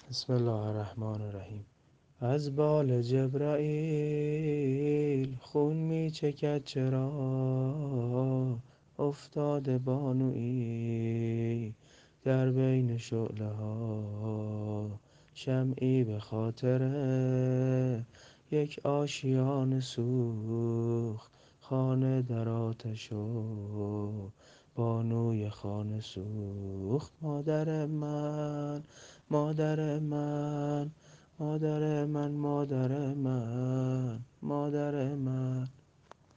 بسم الله الرحمن الرحیم. از بال جبرائیل خون می چکد چرا؟ افتاده بانویی در بین شعله ها، شمعی به خاطر یک آشیان سوخت، خانه در آتش و بانوی خانه سوخت. مادر من، مادر من، مادر من، مادر من، مادر من.